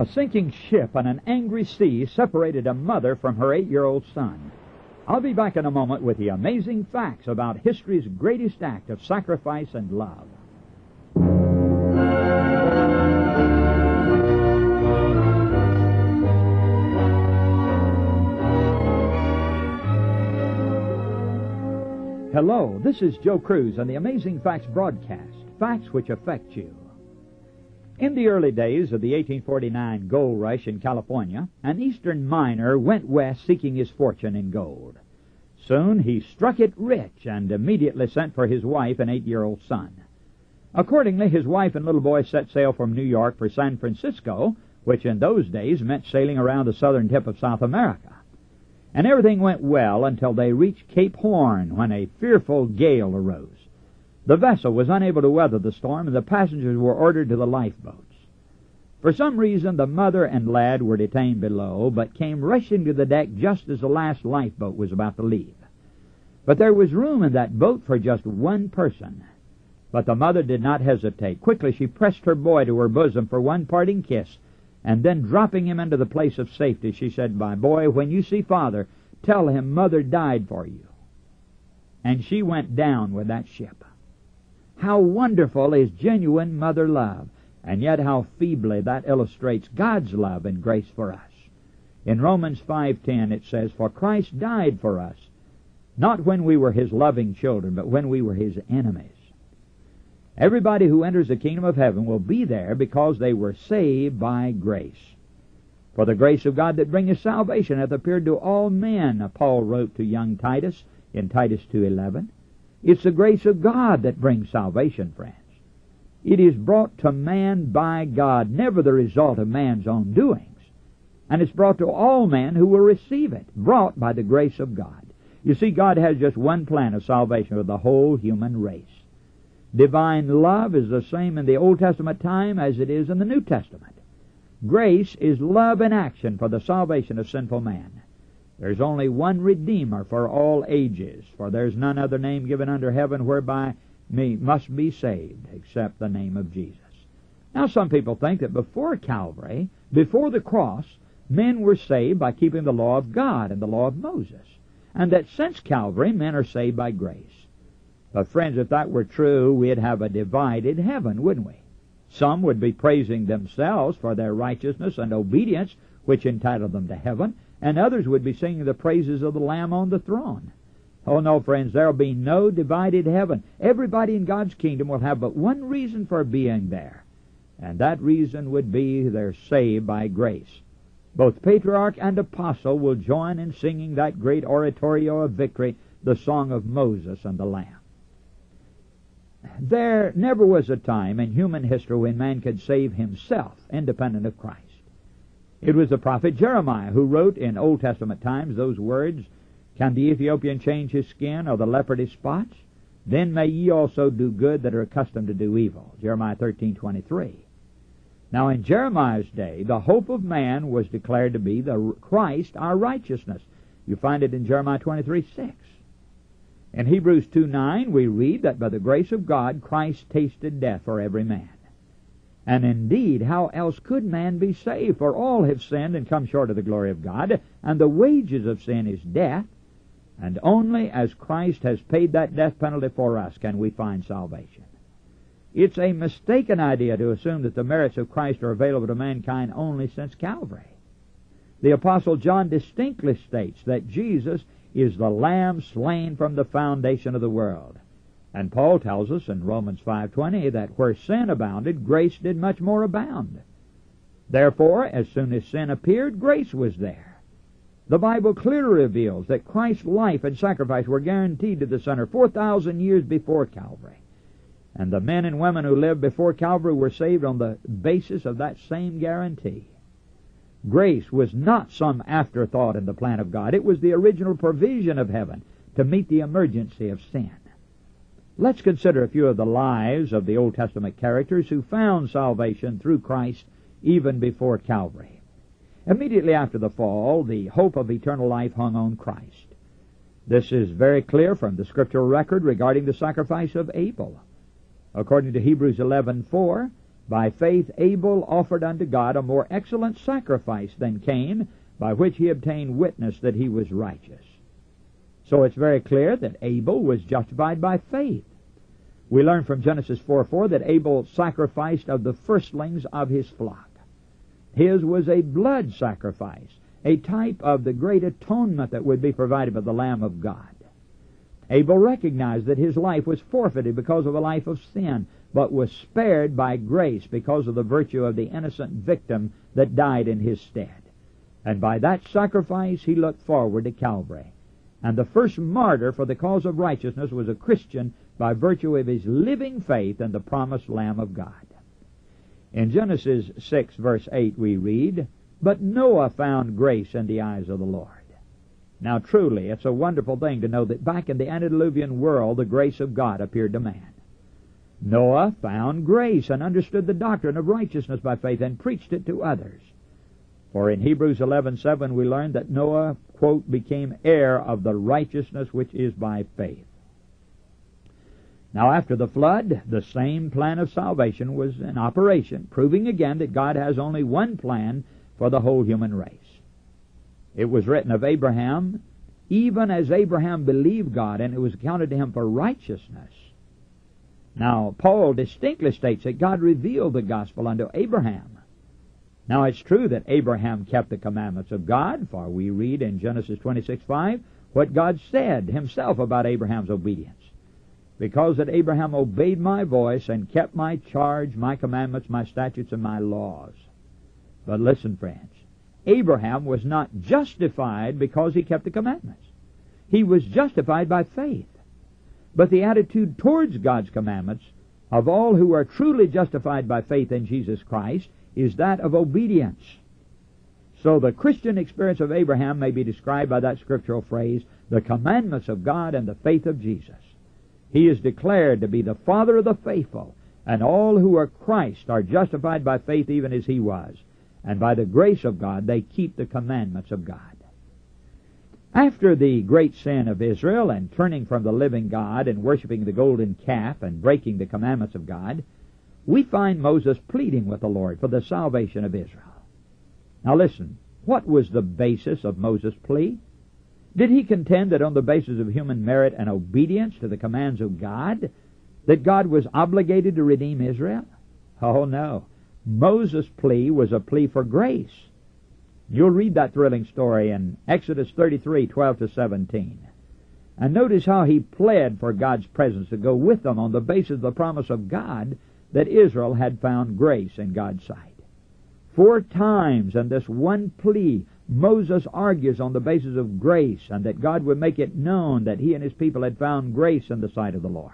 A sinking ship on an angry sea separated a mother from her 8-year-old son. I'll be back in a moment with the amazing facts about history's greatest act of sacrifice and love. Hello, this is Joe Cruz on the Amazing Facts broadcast, facts which affect you. In the early days of the 1849 gold rush in California, an eastern miner went west seeking his fortune in gold. Soon he struck it rich and immediately sent for his wife and 8-year-old son. Accordingly, his wife and little boy set sail from New York for San Francisco, which in those days meant sailing around the southern tip of South America. And everything went well until they reached Cape Horn, when a fearful gale arose. The vessel was unable to weather the storm, and the passengers were ordered to the lifeboats. For some reason, the mother and lad were detained below, but came rushing to the deck just as the last lifeboat was about to leave. But there was room in that boat for just one person. But the mother did not hesitate. Quickly she pressed her boy to her bosom for one parting kiss, and then dropping him into the place of safety, she said, "My boy, when you see Father, tell him Mother died for you." And she went down with that ship. How wonderful is genuine mother love, and yet how feebly that illustrates God's love and grace for us. In Romans 5:10 it says, "For Christ died for us, not when we were His loving children, but when we were His enemies." Everybody who enters the kingdom of heaven will be there because they were saved by grace. "For the grace of God that bringeth salvation hath appeared to all men," Paul wrote to young Titus in Titus 2:11. It's the grace of God that brings salvation, friends. It is brought to man by God, never the result of man's own doings. And it's brought to all men who will receive it, brought by the grace of God. You see, God has just one plan of salvation for the whole human race. Divine love is the same in the Old Testament time as it is in the New Testament. Grace is love in action for the salvation of sinful man. There's only one Redeemer for all ages, for there's none other name given under heaven whereby we must be saved, except the name of Jesus. Now, some people think that before Calvary, before the cross, men were saved by keeping the law of God and the law of Moses, and that since Calvary, men are saved by grace. But friends, if that were true, we'd have a divided heaven, wouldn't we? Some would be praising themselves for their righteousness and obedience, which entitled them to heaven, and others would be singing the praises of the Lamb on the throne. Oh no, friends, there'll be no divided heaven. Everybody in God's kingdom will have but one reason for being there, and that reason would be they're saved by grace. Both patriarch and apostle will join in singing that great oratorio of victory, the song of Moses and the Lamb. There never was a time in human history when man could save himself independent of Christ. It was the prophet Jeremiah who wrote in Old Testament times those words, "Can the Ethiopian change his skin, or the leopard his spots? Then may ye also do good that are accustomed to do evil." Jeremiah 13:23. Now in Jeremiah's day, the hope of man was declared to be the Christ, our righteousness. You find it in Jeremiah 23:6. In Hebrews 2:9 we read that by the grace of God Christ tasted death for every man. And indeed, how else could man be saved? For all have sinned and come short of the glory of God, and the wages of sin is death, and only as Christ has paid that death penalty for us can we find salvation. It's a mistaken idea to assume that the merits of Christ are available to mankind only since Calvary. The Apostle John distinctly states that Jesus is the Lamb slain from the foundation of the world. And Paul tells us in Romans 5:20 that where sin abounded, grace did much more abound. Therefore, as soon as sin appeared, grace was there. The Bible clearly reveals that Christ's life and sacrifice were guaranteed to the sinner 4,000 years before Calvary. And the men and women who lived before Calvary were saved on the basis of that same guarantee. Grace was not some afterthought in the plan of God. It was the original provision of heaven to meet the emergency of sin. Let's consider a few of the lives of the Old Testament characters who found salvation through Christ even before Calvary. Immediately after the fall, the hope of eternal life hung on Christ. This is very clear from the scriptural record regarding the sacrifice of Abel. According to Hebrews 11:4, By faith Abel offered unto God a more excellent sacrifice than Cain, by which he obtained witness that he was righteous. So it's very clear that Abel was justified by faith. We learn from Genesis 4:4 that Abel sacrificed of the firstlings of his flock. His was a blood sacrifice, a type of the great atonement that would be provided by the Lamb of God. Abel recognized that his life was forfeited because of a life of sin, but was spared by grace because of the virtue of the innocent victim that died in his stead. And by that sacrifice he looked forward to Calvary. And the first martyr for the cause of righteousness was a Christian by virtue of his living faith in the promised Lamb of God. In Genesis 6, verse 8, we read, "But Noah found grace in the eyes of the Lord." Now truly, it's a wonderful thing to know that back in the antediluvian world, the grace of God appeared to man. Noah found grace and understood the doctrine of righteousness by faith and preached it to others. For in Hebrews 11:7 we learn that Noah, quote, became heir of the righteousness which is by faith. Now after the flood, the same plan of salvation was in operation, proving again that God has only one plan for the whole human race. It was written of Abraham, "Even as Abraham believed God, and it was accounted to him for righteousness." Now, Paul distinctly states that God revealed the gospel unto Abraham. Now, it's true that Abraham kept the commandments of God, for we read in Genesis 26:5 what God said himself about Abraham's obedience. "Because that Abraham obeyed my voice and kept my charge, my commandments, my statutes, and my laws." But listen, friends, Abraham was not justified because he kept the commandments. He was justified by faith. But the attitude towards God's commandments of all who are truly justified by faith in Jesus Christ is that of obedience. So the Christian experience of Abraham may be described by that scriptural phrase, the commandments of God and the faith of Jesus. He is declared to be the father of the faithful, and all who are Christ are justified by faith even as he was. And by the grace of God they keep the commandments of God. After the great sin of Israel and turning from the living God and worshiping the golden calf and breaking the commandments of God, we find Moses pleading with the Lord for the salvation of Israel. Now listen, what was the basis of Moses' plea? Did he contend that on the basis of human merit and obedience to the commands of God, that God was obligated to redeem Israel? Oh no. Moses' plea was a plea for grace. You'll read that thrilling story in Exodus 33:12-17. And notice how he pled for God's presence to go with them on the basis of the promise of God that Israel had found grace in God's sight. 4 times in this one plea, Moses argues on the basis of grace and that God would make it known that he and his people had found grace in the sight of the Lord.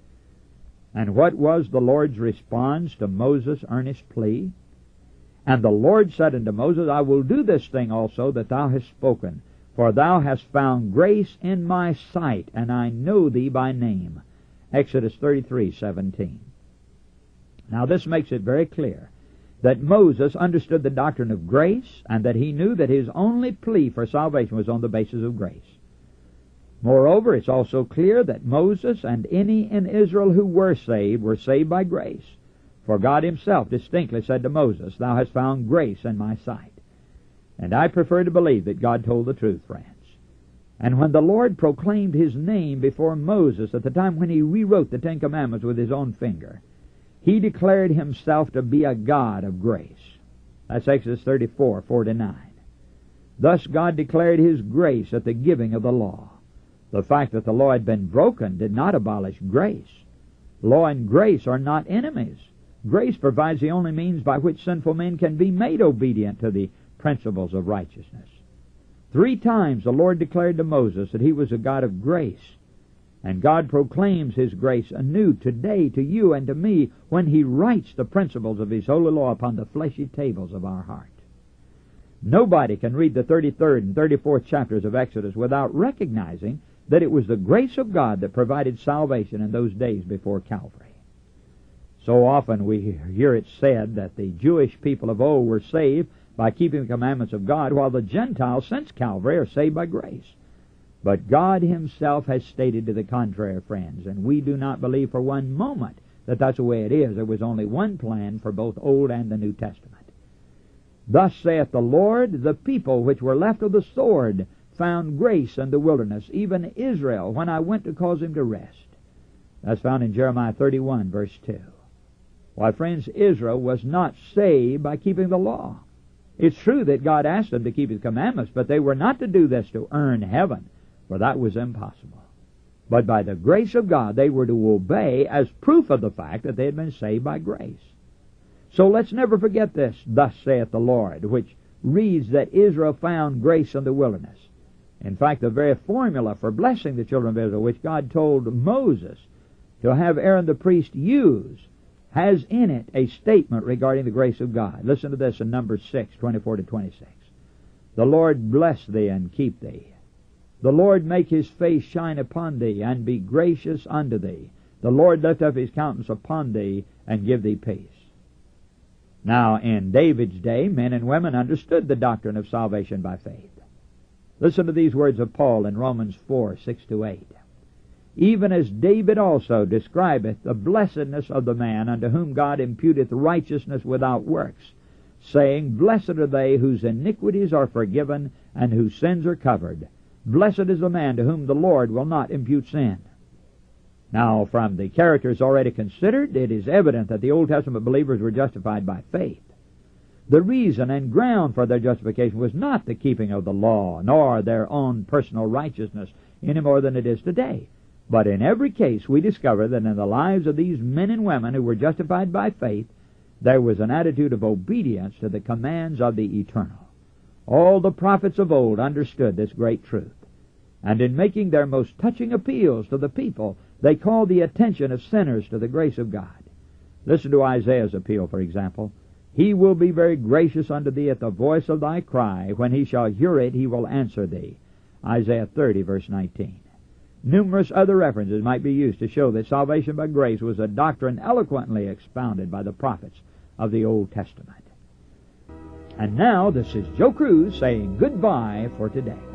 And what was the Lord's response to Moses' earnest plea? "And the Lord said unto Moses, I will do this thing also that thou hast spoken, for thou hast found grace in my sight, and I know thee by name." Exodus 33:17. Now this makes it very clear that Moses understood the doctrine of grace, and that he knew that his only plea for salvation was on the basis of grace. Moreover, it's also clear that Moses and any in Israel who were saved by grace. For God himself distinctly said to Moses, "Thou hast found grace in my sight." And I prefer to believe that God told the truth, friends. And when the Lord proclaimed his name before Moses at the time when he rewrote the 10 Commandments with his own finger, he declared himself to be a God of grace. That's Exodus 34:4-9. Thus God declared his grace at the giving of the law. The fact that the law had been broken did not abolish grace. Law and grace are not enemies. Grace provides the only means by which sinful men can be made obedient to the principles of righteousness. 3 times the Lord declared to Moses that he was a God of grace. And God proclaims his grace anew today to you and to me when he writes the principles of his holy law upon the fleshy tables of our heart. Nobody can read the 33rd and 34th chapters of Exodus without recognizing that it was the grace of God that provided salvation in those days before Calvary. So often we hear it said that the Jewish people of old were saved by keeping the commandments of God, while the Gentiles since Calvary are saved by grace. But God himself has stated to the contrary, friends, and we do not believe for one moment that that's the way it is. There was only one plan for both Old and the New Testament. Thus saith the Lord, the people which were left of the sword found grace in the wilderness, even Israel, when I went to cause him to rest. That's found in Jeremiah 31, verse 2. Why, friends, Israel was not saved by keeping the law. It's true that God asked them to keep His commandments, but they were not to do this to earn heaven, for that was impossible. But by the grace of God, they were to obey as proof of the fact that they had been saved by grace. So let's never forget this, thus saith the Lord, which reads that Israel found grace in the wilderness. In fact, the very formula for blessing the children of Israel, which God told Moses to have Aaron the priest use, has in it a statement regarding the grace of God. Listen to this in Numbers 6, 24 to 26. The Lord bless thee and keep thee. The Lord make His face shine upon thee and be gracious unto thee. The Lord lift up His countenance upon thee and give thee peace. Now, in David's day, men and women understood the doctrine of salvation by faith. Listen to these words of Paul in Romans 4, 6 to 8. Even as David also describeth the blessedness of the man unto whom God imputeth righteousness without works, saying, Blessed are they whose iniquities are forgiven and whose sins are covered. Blessed is the man to whom the Lord will not impute sin. Now, from the characters already considered, it is evident that the Old Testament believers were justified by faith. The reason and ground for their justification was not the keeping of the law, nor their own personal righteousness, any more than it is today. But in every case, we discover that in the lives of these men and women who were justified by faith, there was an attitude of obedience to the commands of the Eternal. All the prophets of old understood this great truth, and in making their most touching appeals to the people, they called the attention of sinners to the grace of God. Listen to Isaiah's appeal, for example. He will be very gracious unto thee at the voice of thy cry. When he shall hear it, he will answer thee. Isaiah 30, verse 19. Numerous other references might be used to show that salvation by grace was a doctrine eloquently expounded by the prophets of the Old Testament. And now, this is Joe Cruz saying goodbye for today.